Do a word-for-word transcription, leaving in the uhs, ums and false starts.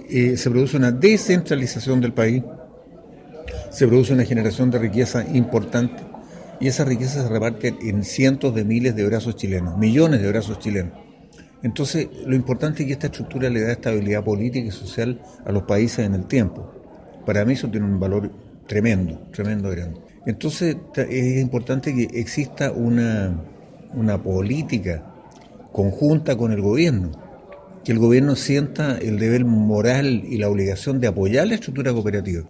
eh, se produce una descentralización del país, se produce una generación de riqueza importante y esa riqueza se reparte en cientos de miles de brazos chilenos, millones de brazos chilenos. Entonces, lo importante es que esta estructura le da estabilidad política y social a los países en el tiempo. Para mí eso tiene un valor tremendo, tremendo grande. Entonces, es importante que exista una, una política conjunta con el gobierno, que el gobierno sienta el deber moral y la obligación de apoyar la estructura cooperativa.